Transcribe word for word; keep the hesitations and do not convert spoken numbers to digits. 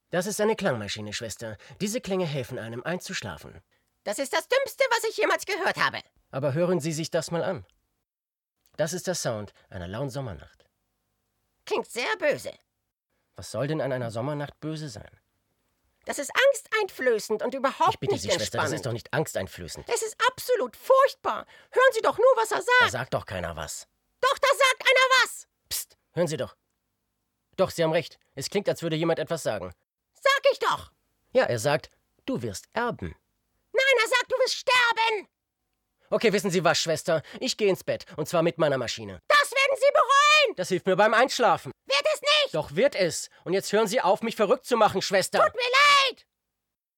Das ist eine Klangmaschine, Schwester. Diese Klänge helfen einem, einzuschlafen. Das ist das Dümmste, was ich jemals gehört habe. Aber hören Sie sich das mal an. Das ist der Sound einer lauen Sommernacht. Klingt sehr böse. Was soll denn an einer Sommernacht böse sein? Das ist angsteinflößend und überhaupt Ich bitte nicht Sie, Schwester, entspannend. das ist doch nicht angsteinflößend. Es ist absolut furchtbar. Hören Sie doch nur, was er Da sagt. sagt doch keiner was. Doch, da sagt einer was. Psst, hören Sie doch. Doch, Sie haben recht. Es klingt, als würde jemand etwas sagen. Sag ich doch. Ja, er sagt, du wirst erben. Nein, er sagt, du wirst sterben. Okay, wissen Sie was, Schwester? Ich gehe ins Bett, und zwar mit meiner Maschine. Das werden Sie bereuen. Das hilft mir beim Einschlafen. Wird es nicht. Doch wird es. Und jetzt hören Sie auf, mich verrückt zu machen, Schwester. Tut mir leid.